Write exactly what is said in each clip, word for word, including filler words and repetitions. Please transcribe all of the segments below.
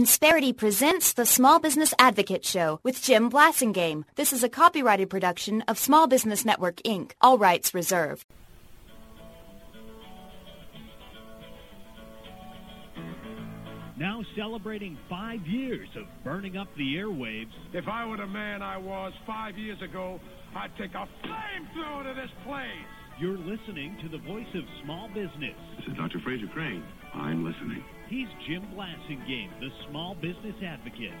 Insperity presents the Small Business Advocate Show with Jim Blasingame. This is a copyrighted production of Small Business Network, Incorporated. All rights reserved. Now celebrating five years of burning up the airwaves. If I were the man I was five years ago, I'd take a flamethrower to this place. You're listening to the voice of small business. This is Doctor Fraser Crane. I'm listening. He's Jim Blasingame, the Small Business Advocate.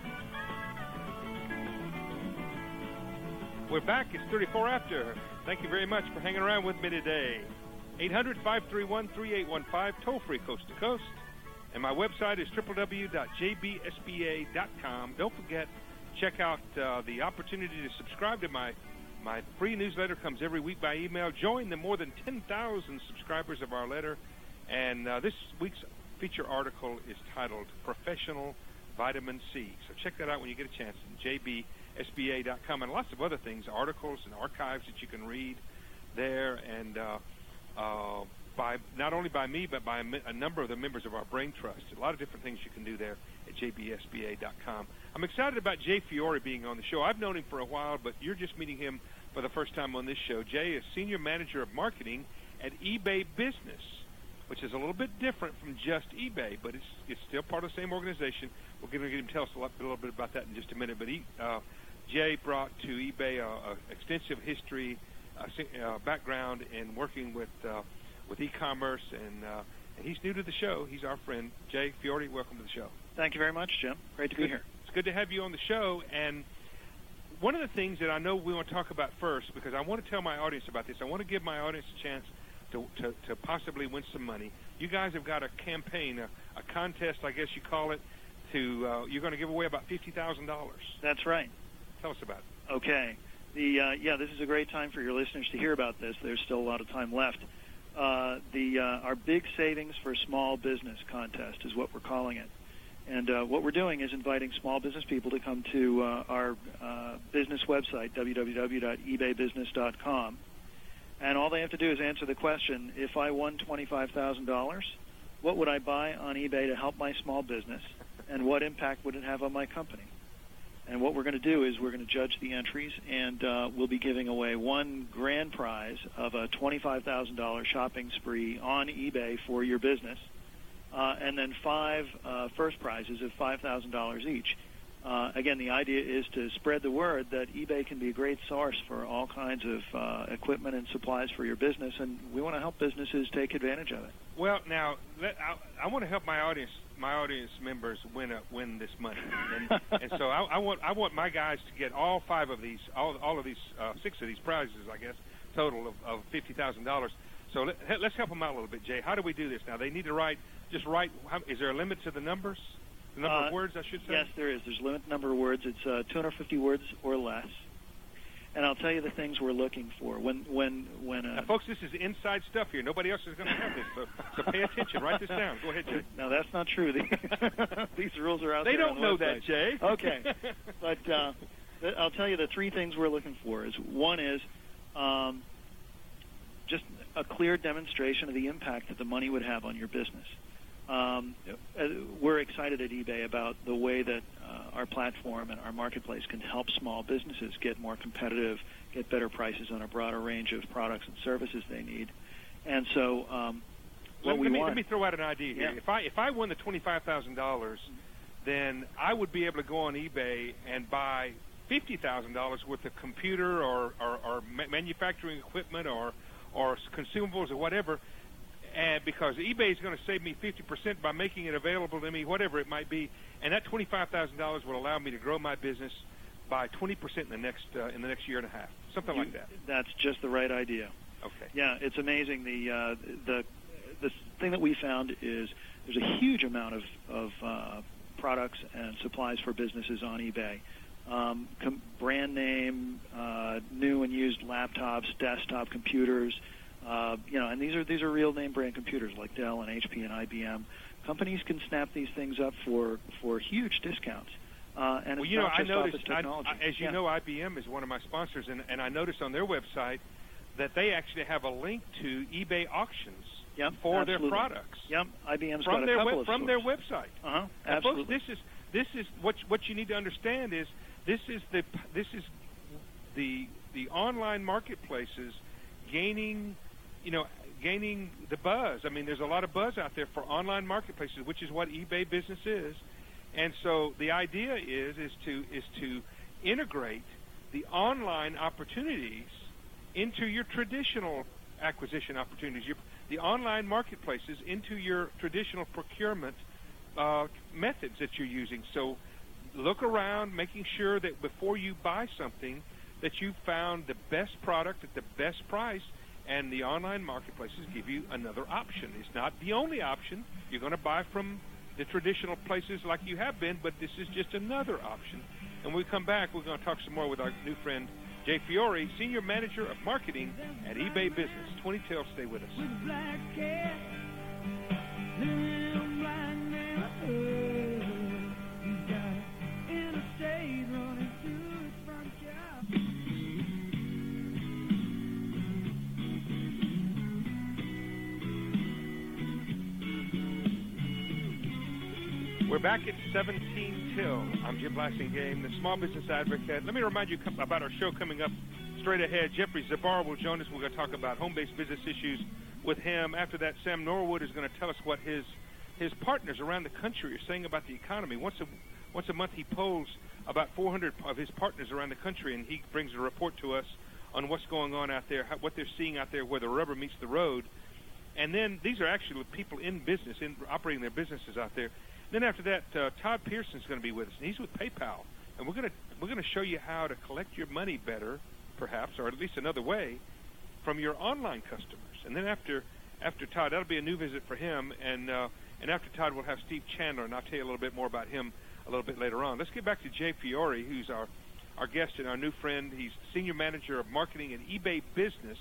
We're back. It's thirty-four after. Thank you very much for hanging around with me today. eight hundred, five three one, three eight one five, toll-free coast to coast. And my website is w w w dot j b s b a dot com. Don't forget, check out uh, the opportunity to subscribe to my, my free newsletter. Comes every week by email. Join the more than ten thousand subscribers of our letter. And uh, this week's feature article is titled Professional Vitamin C. So check that out when you get a chance at j b s b a dot com. And lots of other things, articles and archives that you can read there. And uh, uh, by not only by me, but by a, a number of the members of our Brain Trust. A lot of different things you can do there at j b s b a dot com. I'm excited about Jay Fiore being on the show. I've known him for a while, but you're just meeting him for the first time on this show. Jay is Senior Manager of Marketing at eBay Business, which is a little bit different from just eBay, but it's it's still part of the same organization. We're going to get him to tell us a, lot, a little bit about that in just a minute. But he, uh, Jay brought to eBay an extensive history, uh, uh, background in working with uh, with e-commerce, and, uh, and he's new to the show. He's our friend. Jay Fiore, welcome to the show. Thank you very much, Jim. Great to be here. It's good to have you on the show. And one of the things that I know we want to talk about first, because I want to tell my audience about this, I want to give my audience a chance To, to, to possibly win some money. You guys have got a campaign, a, a contest, I guess you call it, to uh, you're going to give away about fifty thousand dollars. That's right. Tell us about it. Okay. The uh, yeah, this is a great time for your listeners to hear about this. There's still a lot of time left. Uh, the uh, our Big Savings for Small Business contest is what we're calling it. And uh, what we're doing is inviting small business people to come to uh, our uh, business website, w w w dot ebay business dot com. And all they have to do is answer the question, if I won twenty-five thousand dollars, what would I buy on eBay to help my small business, and what impact would it have on my company? And what we're going to do is we're going to judge the entries, and uh, we'll be giving away one grand prize of a twenty-five thousand dollars shopping spree on eBay for your business, uh, and then five uh, first prizes of five thousand dollars each. Uh, again, the idea is to spread the word that eBay can be a great source for all kinds of uh, equipment and supplies for your business, and we want to help businesses take advantage of it. Well, now, let, I, I want to help my audience my audience members win a, win this money, and, and so I, I want I want my guys to get all five of these, all all of these, uh, six of these prizes, I guess, total of, of fifty thousand dollars. So let, let's help them out a little bit, Jay. How do we do this? Now, they need to write, just write. How, is there a limit to the numbers? The number uh, of words, I should say? Yes, there is. There's a limited number of words. It's uh, two hundred fifty words or less. And I'll tell you the things we're looking for. When, when, when. Uh, now, folks, this is inside stuff here. Nobody else is going to have this, so, so pay attention. Write this down. Go ahead, Jay. No, that's not true. These rules are out they there. They don't on the know website. that, Jay. Okay, but uh, I'll tell you the three things we're looking for. Is one is um, just a clear demonstration of the impact that the money would have on your business. Um, we're excited at eBay about the way that uh, our platform and our marketplace can help small businesses get more competitive, get better prices on a broader range of products and services they need. And so um, what let, we let me, want... Let me throw out an idea here. Yeah. If I if I won the twenty-five thousand dollars, then I would be able to go on eBay and buy fifty thousand dollars worth of computer or, or, or manufacturing equipment or, or consumables or whatever, and because eBay is going to save me fifty percent by making it available to me, whatever it might be, and that twenty-five thousand dollars will allow me to grow my business by twenty percent in the next uh, in the next year and a half, something you, like that. That's just the right idea. Okay. Yeah, it's amazing. The uh, the the thing that we found is there's a huge amount of of uh, products and supplies for businesses on eBay. Um, com- brand name, uh, new and used laptops, desktop computers. Uh, you know, and these are these are real name brand computers like Dell and H P and I B M. Companies can snap these things up for, for huge discounts. Uh, and well, it's you know, not I just noticed, office technology. I, as you yeah. know, I B M is one of my sponsors, and, and I noticed on their website that they actually have a link to eBay auctions. yep, for absolutely. their products. Yep, I B M's from got a their couple web, of from stores. their website. Uh-huh, now, absolutely. folks, this is this is what what you need to understand is this is the this is the the online marketplaces gaining, you know, gaining the buzz. I mean, there's a lot of buzz out there for online marketplaces, which is what eBay Business is. And so the idea is is to is to integrate the online opportunities into your traditional acquisition opportunities, your, the online marketplaces into your traditional procurement uh, methods that you're using. So look around, making sure that before you buy something that you found the best product at the best price, and the online marketplaces give you another option. It's not the only option. You're going to buy from the traditional places like you have been, but this is just another option. And when we come back, we're going to talk some more with our new friend, Jay Fiore, Senior Manager of Marketing at eBay Business. twenty till, stay with us. We're back at seventeen till. I'm Jim Blasingame, the Small Business Advocate. Let me remind you about our show coming up straight ahead. Jeffrey Zabar will join us. We're going to talk about home-based business issues with him. After that, Sam Norwood is going to tell us what his his partners around the country are saying about the economy. Once a once a month, he polls about four hundred of his partners around the country, and he brings a report to us on what's going on out there, what they're seeing out there, where the rubber meets the road. And then these are actually people in business, in operating their businesses out there. Then after that, uh, Todd Pearson's going to be with us, and he's with PayPal, and we're going to we're going to show you how to collect your money better, perhaps, or at least another way, from your online customers. And then after after Todd, that'll be a new visit for him, and uh, and after Todd, we'll have Steve Chandler, and I'll tell you a little bit more about him a little bit later on. Let's get back to Jay Fiore, who's our our guest and our new friend. He's Senior Manager of Marketing at eBay Business,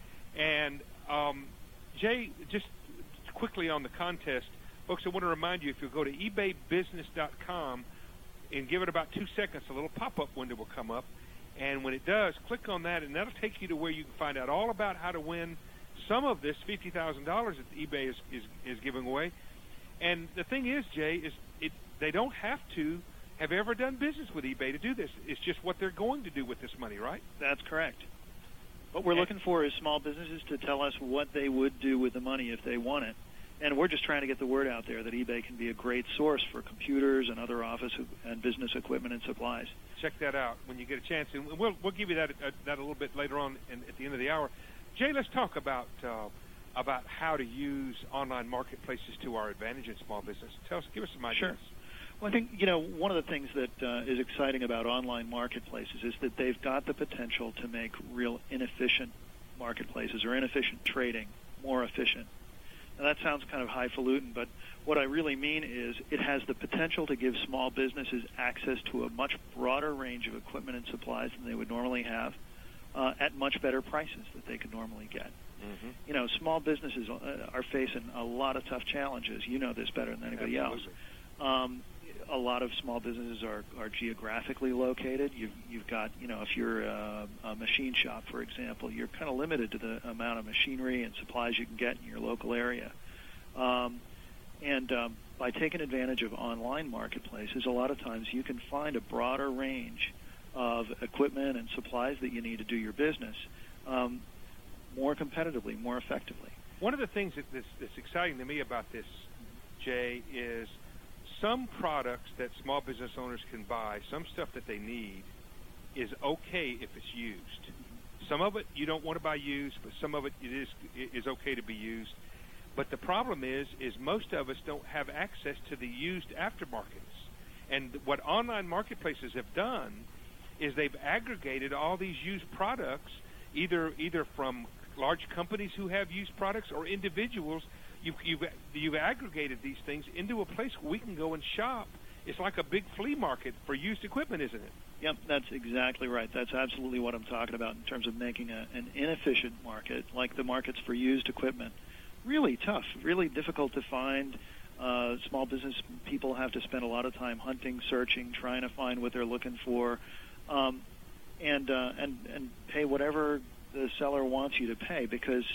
and um, Jay, just quickly on the contest. Folks, I want to remind you, if you go to ebay business dot com and give it about two seconds, a little pop-up window will come up. And when it does, click on that, and that'll take you to where you can find out all about how to win some of this fifty thousand dollars that eBay is, is, is giving away. And the thing is, Jay, is it they don't have to have ever done business with eBay to do this. It's just what they're going to do with this money, right? That's correct. What we're looking for is small businesses to tell us what they would do with the money if they won it. And we're just trying to get the word out there that eBay can be a great source for computers and other office and business equipment and supplies. Check that out when you get a chance, and we'll we'll give you that uh, that a little bit later on in, at the end of the hour. Jay, let's talk about uh, about how to use online marketplaces to our advantage in small business. Tell us, give us some ideas. Sure. Well, I think you know one of the things that uh, is exciting about online marketplaces is that they've got the potential to make real inefficient marketplaces or inefficient trading more efficient. Now, that sounds kind of highfalutin, but what I really mean is it has the potential to give small businesses access to a much broader range of equipment and supplies than they would normally have uh, at much better prices that they could normally get. Mm-hmm. You know, small businesses uh, are facing a lot of tough challenges. You know this better than anybody Absolutely. else. Um, a lot of small businesses are, are geographically located. You've, you've got, you know, if you're a, a machine shop, for example, you're kind of limited to the amount of machinery and supplies you can get in your local area. Um, and um, by taking advantage of online marketplaces, a lot of times you can find a broader range of equipment and supplies that you need to do your business um, more competitively, more effectively. One of the things that, that's, that's exciting to me about this, Jay, is some products that small business owners can buy, some stuff that they need, is okay if it's used. Some of it you don't want to buy used, but some of it, it is is okay to be used. But the problem is, is most of us don't have access to the used aftermarkets. And what online marketplaces have done is they've aggregated all these used products, either either from large companies who have used products or individuals. You've, you've, you've aggregated these things into a place where we can go and shop. It's like a big flea market for used equipment, isn't it? Yep, that's exactly right. That's absolutely what I'm talking about in terms of making a, an inefficient market, like the markets for used equipment. Really tough, really difficult to find. Uh, small business people have to spend a lot of time hunting, searching, trying to find what they're looking for, um, and uh, and and pay whatever the seller wants you to pay, because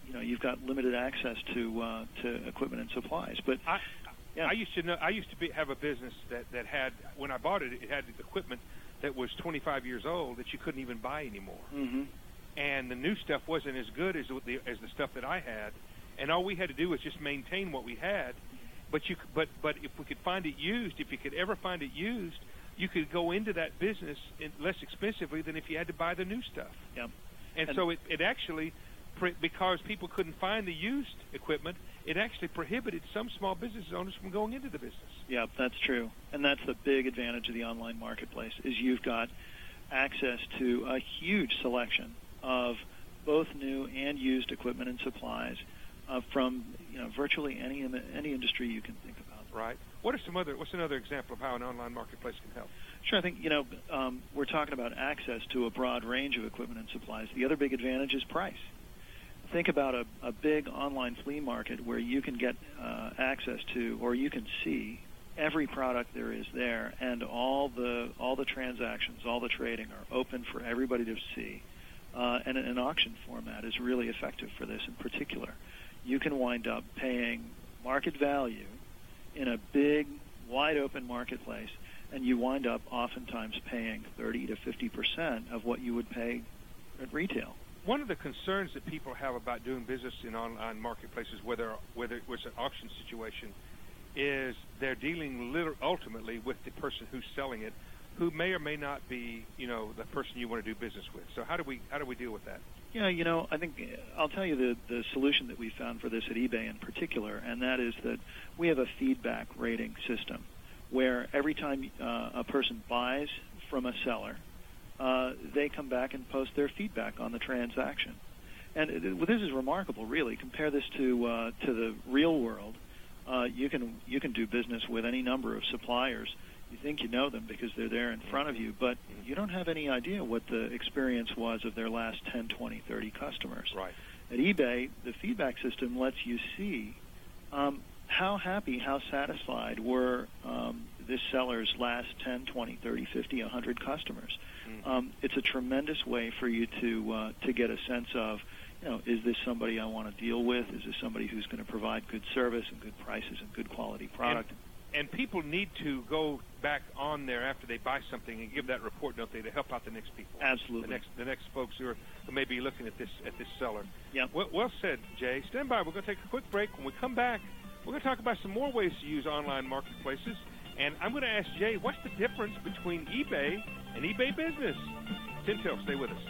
you know you've got limited access to uh, to equipment and supplies. But I, yeah. I used to know. I used to be, have a business that, that had, when I bought it, it had equipment that was twenty-five years old that you couldn't even buy anymore. Mm-hmm. And the new stuff wasn't as good as the as the stuff that I had, and all we had to do was just maintain what we had. But you, but but if we could find it used, if you could ever find it used, you could go into that business in less expensively than if you had to buy the new stuff. Yeah. And, and so it, it actually, because people couldn't find the used equipment, it actually prohibited some small business owners from going into the business. Yeah, that's true. And that's the big advantage of the online marketplace, is you've got access to a huge selection of both new and used equipment and supplies uh, from you know virtually any any industry you can think about. Right. What are some other? What's another example of how an online marketplace can help? Sure. I think you know um, we're talking about access to a broad range of equipment and supplies. The other big advantage is price. Think about a, a big online flea market where you can get uh, access to, or you can see every product there is there, and all the all the transactions, all the trading are open for everybody to see. Uh, and an auction format is really effective for this in particular. You can wind up paying market value in a big, wide-open marketplace, and you wind up oftentimes paying thirty to fifty percent of what you would pay at retail. One of the concerns that people have about doing business in online marketplaces, whether whether it's an auction situation, is they're dealing liter- ultimately with the person who's selling it, who may or may not be, you know, the person you want to do business with. So how do we how do we deal with that? Yeah, you know, I think I'll tell you the, the solution that we found for this at eBay in particular, and that is that we have a feedback rating system where every time uh, a person buys from a seller, uh, they come back and post their feedback on the transaction. And it, well, this is remarkable, really. Compare this to uh, to the real world. Uh, you can you can do business with any number of suppliers. You think you know them because they're there in front of you, but you don't have any idea what the experience was of their last ten, twenty, thirty customers. Right. At eBay, the feedback system lets you see um, how happy, how satisfied were um, this seller's last ten, twenty, thirty, fifty, one hundred customers. Mm-hmm. Um, it's a tremendous way for you to uh, to get a sense of, you know, is this somebody I want to deal with? Is this somebody who's going to provide good service and good prices and good quality product? And- And people need to go back on there after they buy something and give that report, don't they, to help out the next people? Absolutely. The next, the next folks who, are, who may be looking at this at this seller. Yeah. Well, well said, Jay. Stand by. We're going to take a quick break. When we come back, we're going to talk about some more ways to use online marketplaces. And I'm going to ask Jay, what's the difference between eBay and eBay Business? It's Intel. Stay with us.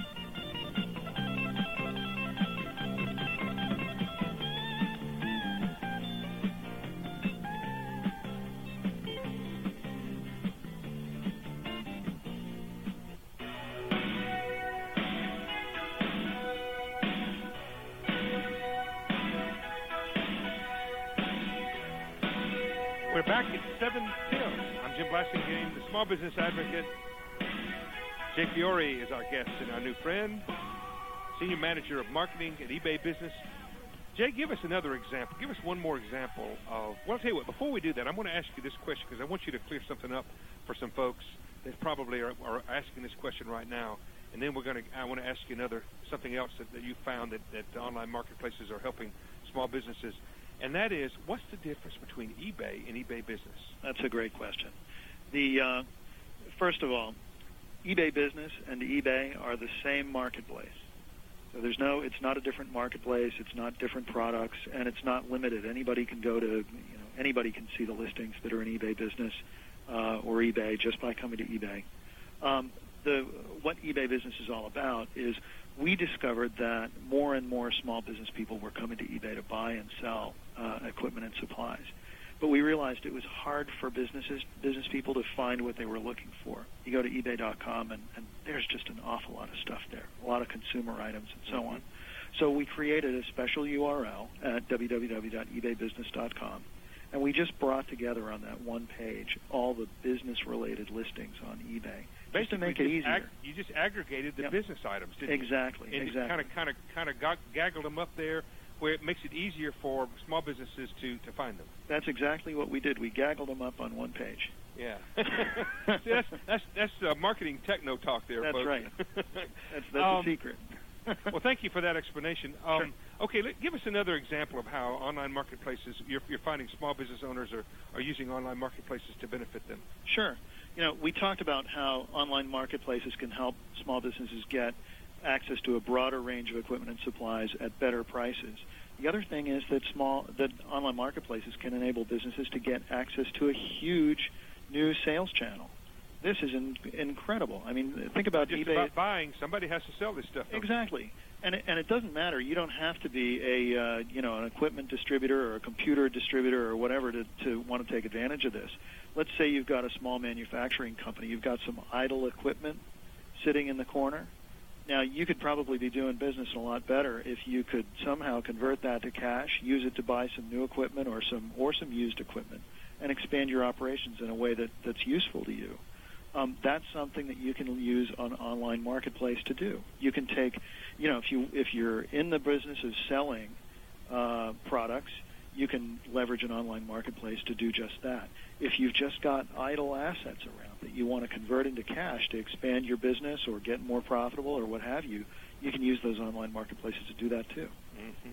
We're back at seven till. I'm Jim Blasingame, the Small Business Advocate. Jay Fiore is our guest and our new friend, Senior Manager of Marketing at eBay Business. Jay, give us another example. Give us one more example of, well, I'll tell you what, before we do that, I'm going to ask you this question because I want you to clear something up for some folks that probably are, are asking this question right now. And then we're going to, I want to ask you another, something else that, that you found that, that online marketplaces are helping small businesses. And that is, what's the difference between eBay and eBay Business? That's a great question. The uh, first of all, eBay Business and eBay are the same marketplace. So there's no, it's not a different marketplace. It's not different products, and it's not limited. Anybody can go to, you know, anybody can see the listings that are in eBay Business uh, or eBay just by coming to eBay. Um, the what eBay Business is all about is we discovered that more and more small business people were coming to eBay to buy and sell uh, equipment and supplies. But we realized it was hard for businesses, business people to find what they were looking for. You go to eBay dot com, and, and there's just an awful lot of stuff there, a lot of consumer items and so on. So we created a special U R L at w w w dot ebay business dot com, and we just brought together on that one page all the business-related listings on eBay. Basically, just to make it easier. Ag- you just aggregated the Yep. business items, didn't Exactly, you? And exactly. kind of, kind of, kind of got, gaggled them up there, where it makes it easier for small businesses to, to find them. That's exactly what we did. We gaggled them up on one page. Yeah. See, that's that's that's uh, marketing techno talk there, That's folks. right. That's that's Um, the secret. Well, thank you for that explanation. Um, Sure. Okay, let, give us another example of how online marketplaces, you're, you're finding small business owners are, are using online marketplaces to benefit them. Sure. You know, we talked about how online marketplaces can help small businesses get access to a broader range of equipment and supplies at better prices. The other thing is that small that online marketplaces can enable businesses to get access to a huge new sales channel. This is in, incredible. I mean, think about Just eBay. about buying, somebody has to sell this stuff. Exactly. And it, and it doesn't matter. You don't have to be a uh, you know an equipment distributor or a computer distributor or whatever to, to want to take advantage of this. Let's say you've got a small manufacturing company. You've got some idle equipment sitting in the corner. Now, you could probably be doing business a lot better if you could somehow convert that to cash, use it to buy some new equipment or some or some used equipment, and expand your operations in a way that, that's useful to you. Um, that's something that you can use on online marketplace to do. You can take, you know, if you if you're in the business of selling uh, products, you can leverage an online marketplace to do just that. If you've just got idle assets around that you want to convert into cash to expand your business or get more profitable or what have you, you can use those online marketplaces to do that too. Mm-hmm.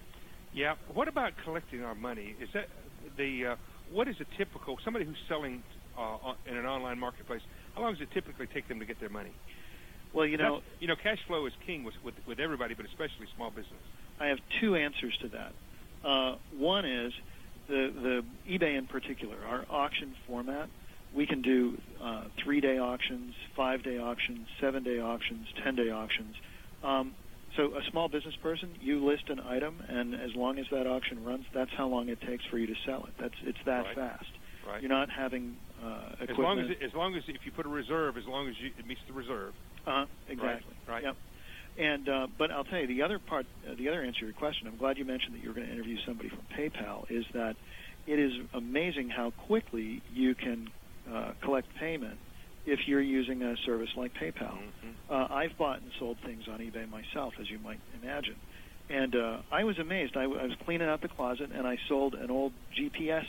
Yeah. What about collecting our money? Is that the uh, what is a typical somebody who's selling uh, in an online marketplace? How long does it typically take them to get their money? Well, you know, That's, you know, cash flow is king with, with with everybody, but especially small business. I have two answers to that. Uh, one is the the eBay in particular, our auction format. We can do uh, three-day auctions, five-day auctions, seven-day auctions, ten-day auctions. Um, so a small business person, you list an item, and as long as that auction runs, that's how long it takes for you to sell it. That's it's that Right. fast. Right. You're not having uh, equipment. As long as it, as long as if you put a reserve, as long as you, it meets the reserve. Uh-huh, exactly. Right. right. Yep. And uh, but I'll tell you the other part, uh, the other answer to your question. I'm glad you mentioned that you were going to interview somebody from PayPal. Is that it is amazing how quickly you can uh, collect payment if you're using a service like PayPal. Mm-hmm. Uh, I've bought and sold things on eBay myself, as you might imagine, and uh, I was amazed. I, w- I was cleaning out the closet and I sold an old G P S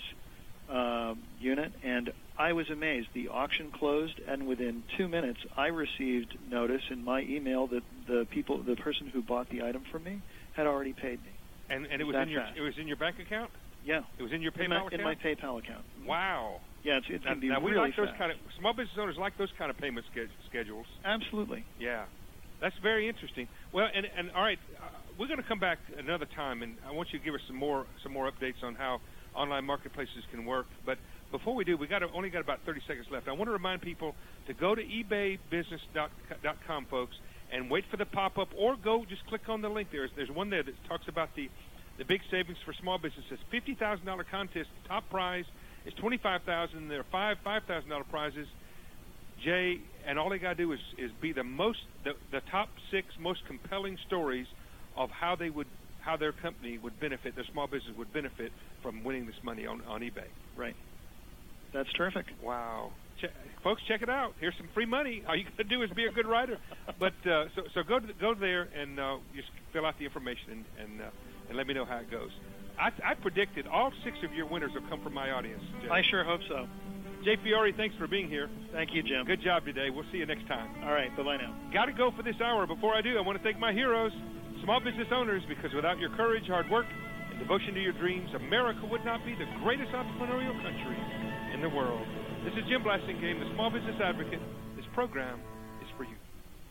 uh, unit, and I was amazed. The auction closed, and within two minutes, I received notice in my email that the people, the person who bought the item from me, had already paid me. And and it was That in your fast. it was in your bank account. Yeah, It was in your PayPal in my, account. in my PayPal account. Wow. Yeah, it's, it Now, can be now we really like those fast. kind of small business owners like those kind of payment ske- schedules. Absolutely. Yeah, that's very interesting. Well, and and all right, uh, we're going to come back another time, and I want you to give us some more some more updates on how online marketplaces can work. But before we do, we got only got about thirty seconds left. I want to remind people to go to ebay business dot com, folks, and wait for the pop-up, or go just click on the link. There's there's one there that talks about the the big savings for small businesses. fifty thousand dollars contest, top prize is twenty-five thousand dollars. There are five five thousand dollars prizes. Jay, and all they got to do is, is be the most the, the top six most compelling stories of how they would how their company would benefit, their small business would benefit from winning this money on, on eBay. Right. That's terrific. Wow. Che- folks, check it out. Here's some free money. All you got to do is be a good writer. But uh, so so go to the, go there and uh, just fill out the information and and, uh, and let me know how it goes. I, I predicted all six of your winners will come from my audience. Jay. I sure hope so. Jay Fiore, thanks for being here. Thank you, Jim. Good job today. We'll see you next time. All right. Bye-bye now. Got to go for this hour. Before I do, I want to thank my heroes, small business owners, because without your courage, hard work, and devotion to your dreams, America would not be the greatest entrepreneurial country in the world. This is Jim Blasingame, the Small Business Advocate. This program is for you.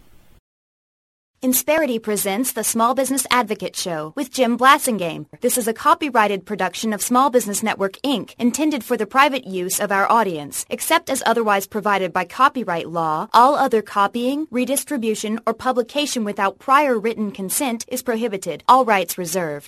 Insperity presents the Small Business Advocate Show with Jim Blasingame. This is a copyrighted production of Small Business Network, Incorporated, intended for the private use of our audience. Except as otherwise provided by copyright law, all other copying, redistribution, or publication without prior written consent is prohibited. All rights reserved.